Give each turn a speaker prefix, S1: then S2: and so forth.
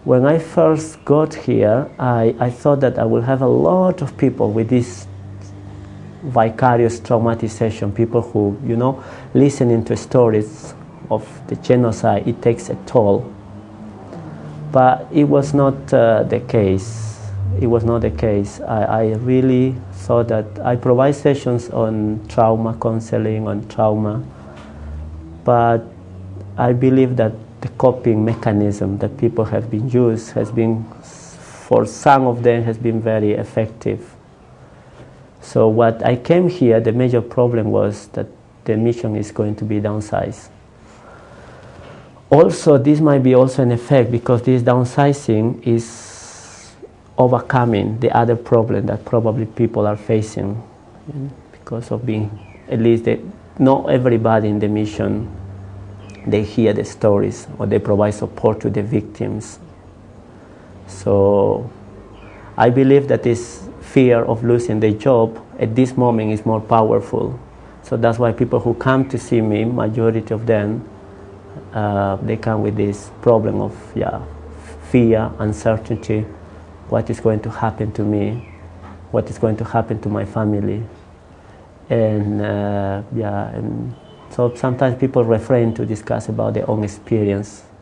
S1: When I first got here, I thought that I will have a lot of people with this vicarious traumatization, people who, listening to stories of the genocide, it takes a toll. But it was not the case. It was not the case. I really thought that I provide sessions on trauma counseling, on trauma, but I believe that the coping mechanism that people have been used has been, for some of them, has been very effective. So what I came here, the major problem was that the mission is going to be downsized. Also, this might be also an effect because this downsizing is overcoming the other problem that probably people are facing because of being, at least not everybody in the mission, they hear the stories or they provide support to the victims. So I believe that this fear of losing their job at this moment is more powerful. So that's why people who come to see me, majority of them, they come with this problem of fear, uncertainty, what is going to happen to me, what is going to happen to my family. And so sometimes people refrain to discuss about their own experience.